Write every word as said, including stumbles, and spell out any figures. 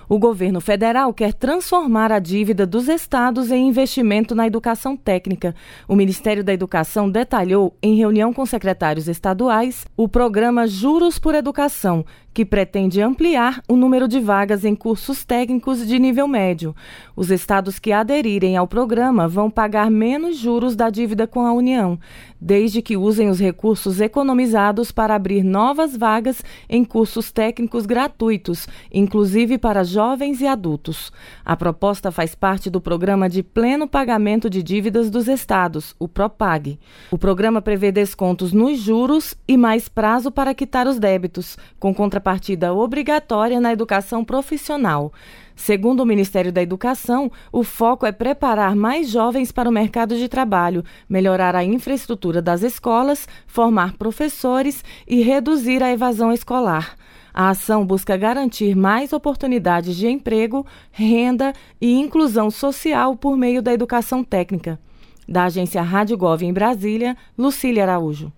O governo federal quer transformar a dívida dos estados em investimento na educação técnica. O Ministério da Educação detalhou, em reunião com secretários estaduais, o programa Juros por Educação, que pretende ampliar o número de vagas em cursos técnicos de nível médio. Os estados que aderirem ao programa vão pagar menos juros da dívida com a União, desde que usem os recursos economizados para abrir novas vagas em cursos técnicos gratuitos, inclusive para jovens e adultos. A proposta faz parte do Programa de Pleno Pagamento de Dívidas dos Estados, o PROPAG. O programa prevê descontos nos juros e mais prazo para quitar os débitos, com contrapartida obrigatória na educação profissional. Segundo o Ministério da Educação, o foco é preparar mais jovens para o mercado de trabalho, melhorar a infraestrutura das escolas, formar professores e reduzir a evasão escolar. A ação busca garantir mais oportunidades de emprego, renda e inclusão social por meio da educação técnica. Da agência Rádio Gov em Brasília, Lucília Araújo.